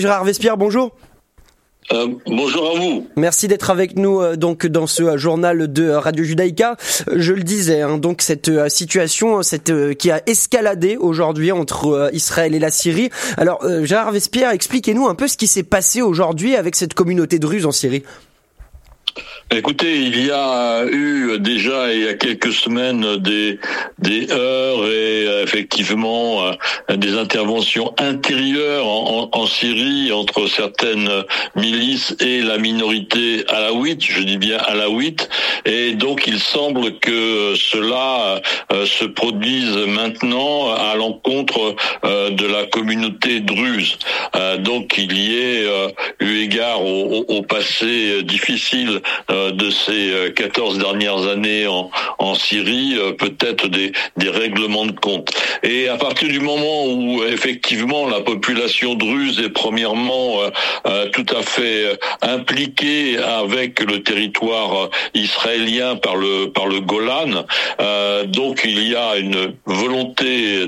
Gérard Vespierre, bonjour. Bonjour à vous. Merci d'être avec nous donc dans ce journal de Radio Judaïka. Je le disais, donc cette situation qui a escaladé aujourd'hui entre Israël et la Syrie. Alors Gérard Vespierre, expliquez-nous un peu ce qui s'est passé aujourd'hui avec cette communauté druze en Syrie. Écoutez, il y a eu déjà il y a quelques semaines des heurts et effectivement des interventions intérieures en Syrie entre certaines milices et la minorité alaouite, je dis bien alaouite, et donc il semble que cela se produise maintenant à l'encontre de la communauté druze. Donc il y ait eu égard au passé difficile de ces 14 dernières années en Syrie, peut-être des règlements de compte. Et à partir du moment où effectivement la population druze est premièrement tout à fait impliquée avec le territoire israélien par le Golan, donc il y a une volonté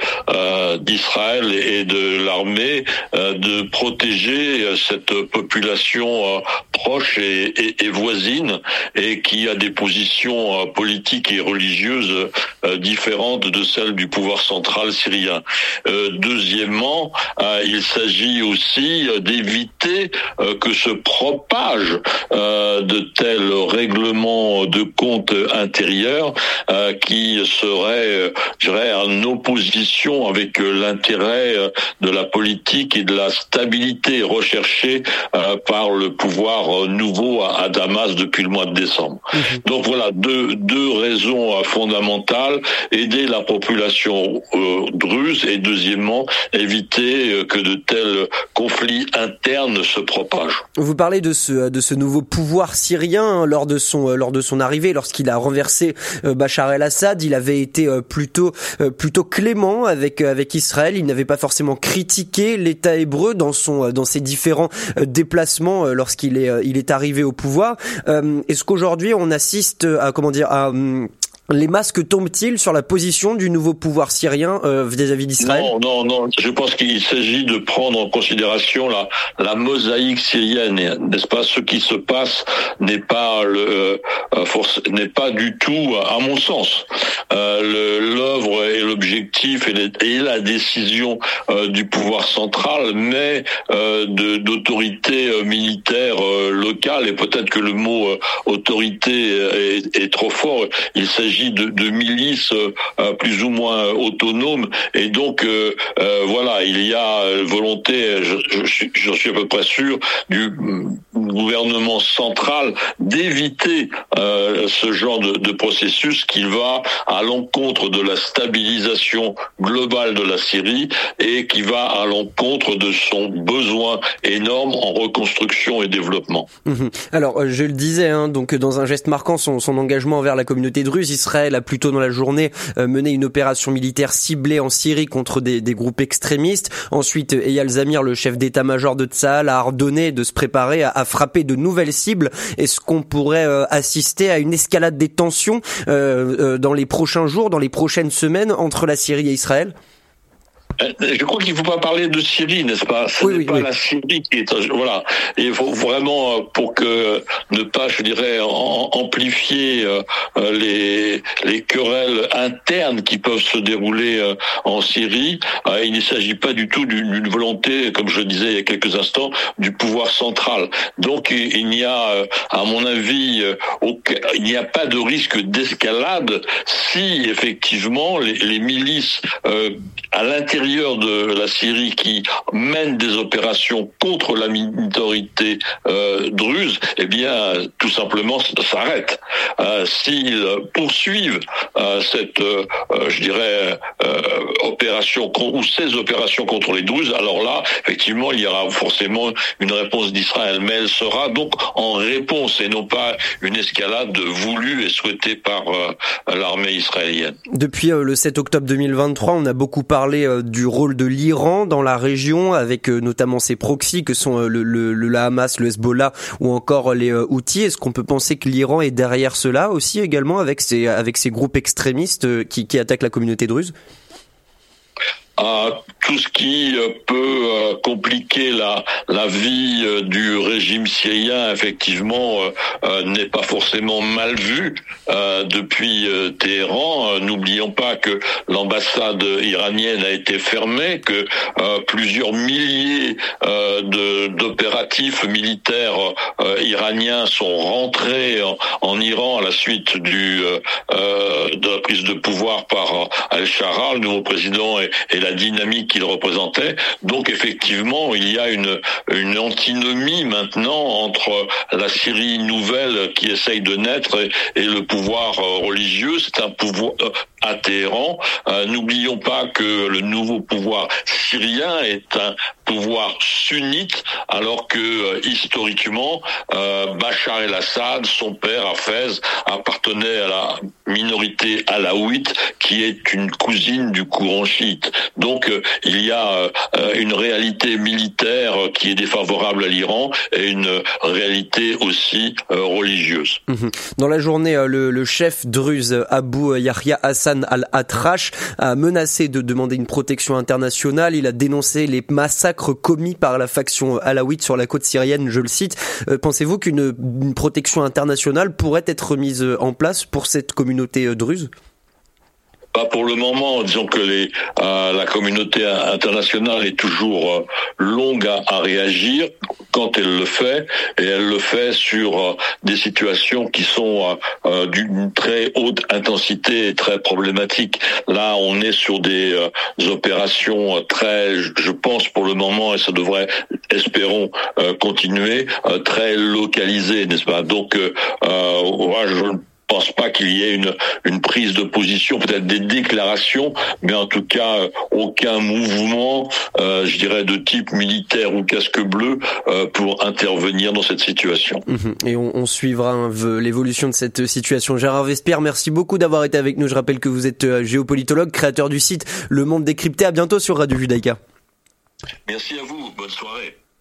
d'Israël et de l'armée de protéger cette population proche et voisine, et qui a des positions politiques et religieuses différentes de celles du pouvoir central syrien. Deuxièmement, il s'agit aussi d'éviter que se propagent de tels règlements de compte intérieurs qui seraient, je dirais, en opposition avec l'intérêt de la politique et de la stabilité recherchée par le pouvoir nouveau à Damas depuis le mois de décembre. Donc voilà, deux raisons fondamentales: aider la population druze, et deuxièmement, éviter que de tels conflits internes se propagent. Vous parlez de ce nouveau pouvoir syrien lors de son arrivée, lorsqu'il a renversé Bachar el-Assad. Il avait été plutôt clément avec Israël. Il n'avait pas forcément critiqué l'État hébreu dans ses différents déplacements lorsqu'il est arrivé au pouvoir. Est-ce qu'aujourd'hui on assiste à les masques tombent-ils sur la position du nouveau pouvoir syrien vis-à-vis d'Israël ? Non. Je pense qu'il s'agit de prendre en considération la mosaïque syrienne, n'est-ce pas ? Ce qui se passe n'est pas du tout, à mon sens, l'œuvre et l'objectif et la décision du pouvoir central, mais d'autorité militaire locale. Et peut-être que le mot autorité est trop fort. Il s'agit de milices plus ou moins autonomes, et donc voilà, il y a volonté, je suis à peu près sûr, du gouvernement central d'éviter ce genre de processus qui va à l'encontre de la stabilisation globale de la Syrie et qui va à l'encontre de son besoin énorme en reconstruction et développement. Alors, je le disais, donc dans un geste marquant son engagement envers la communauté druze, Israël a plus tôt dans la journée mené une opération militaire ciblée en Syrie contre des groupes extrémistes. Ensuite, Eyal Zamir, le chef d'état-major de Tsahal, a ordonné de se préparer à frapper de nouvelles cibles. Est-ce qu'on pourrait assister à une escalade des tensions dans les prochains jours, dans les prochaines semaines entre la Syrie et Israël ? Je crois qu'il ne faut pas parler de Syrie, n'est-ce pas ? Ce n'est pas la Syrie qui est... Voilà. Et il faut vraiment, pour que ne pas, je dirais, amplifier les querelles internes qui peuvent se dérouler en Syrie, il ne s'agit pas du tout d'une volonté, comme je le disais il y a quelques instants, du pouvoir central. Donc il n'y a, à mon avis, il n'y a pas de risque d'escalade si, effectivement, les milices à l'intérieur de la Syrie qui mènent des opérations contre la minorité druze, eh bien, tout simplement s'arrêtent. S'ils poursuivent cette, je dirais, opération ou ces opérations contre les Druzes, alors là, effectivement, il y aura forcément une réponse d'Israël, mais elle sera donc en réponse et non pas une escalade voulue et souhaitée par l'armée israélienne. Depuis le 7 octobre 2023, on a beaucoup parlé du rôle de l'Iran dans la région, avec notamment ses proxys que sont le Hamas, le Hezbollah ou encore les Houthis. Est-ce qu'on peut penser que l'Iran est derrière cela aussi également avec ces groupes extrémistes qui attaquent la communauté druze ? à tout ce qui peut compliquer la vie du régime syrien, effectivement, n'est pas forcément mal vu depuis Téhéran. N'oublions pas que l'ambassade iranienne a été fermée, que plusieurs milliers d'opératifs militaires iraniens sont rentrés en Iran à la suite de la prise de pouvoir par Al-Shara, le nouveau président, et la dynamique qu'il représentait. Donc effectivement, il y a une antinomie maintenant entre la Syrie nouvelle qui essaye de naître et le pouvoir religieux. C'est un pouvoir à Téhéran. N'oublions pas que le nouveau pouvoir syrien est un pouvoir sunnite, alors que historiquement, Bachar el-Assad, son père Hafez, appartenait à la minorité alaouite, qui est une cousine du courant chiite. Donc il y a une réalité militaire qui est défavorable à l'Iran et une réalité aussi religieuse. Dans la journée, le chef druze Abu Yahya Hassan al-Atrash a menacé de demander une protection internationale. Il a dénoncé les massacres commis par la faction alaouite sur la côte syrienne, je le cite. Pensez-vous qu'une protection internationale pourrait être mise en place pour cette communauté druze ? Pas pour le moment. Disons que la communauté internationale est toujours longue à réagir quand elle le fait, et elle le fait sur des situations qui sont d'une très haute intensité et très problématiques. Là, on est sur des opérations très, je pense pour le moment, et ça devrait, espérons, continuer, très localisées, n'est-ce pas? Donc, je ne pense pas qu'il y ait une prise de position, peut-être des déclarations, mais en tout cas aucun mouvement, je dirais, de type militaire ou casque bleu pour intervenir dans cette situation. Et on suivra l'évolution de cette situation. Gérard Vespierre, merci beaucoup d'avoir été avec nous. Je rappelle que vous êtes géopolitologue, créateur du site Le Monde Décrypté. À bientôt sur Radio Judaïka. Merci à vous, bonne soirée.